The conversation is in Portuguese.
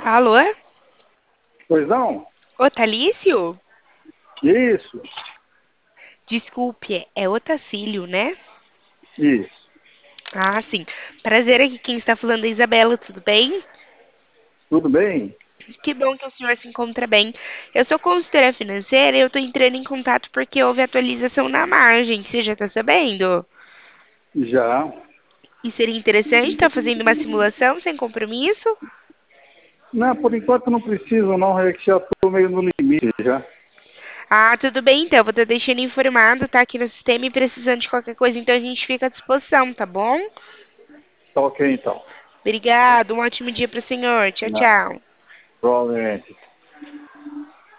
Alô? Pois não? Ô, Thalício? Isso, Desculpe, é Otacílio, né? isso. Ah, sim. Prazer aqui, quem está falando é a Isabela, tudo bem? Tudo bem? Que bom que o senhor se encontra bem. Eu sou consultora financeira e eu estou entrando em contato porque houve atualização na margem, você já está sabendo? Já. E seria interessante estar fazendo uma simulação sem compromisso? Não, por enquanto não preciso não, é que já estou meio no limite já. Ah, tudo bem então, vou estar deixando informado, tá aqui no sistema e precisando de qualquer coisa, então a gente fica à disposição, tá bom? Tá ok então. Obrigado, um ótimo dia para o senhor. Tchau, Não, tchau. provavelmente.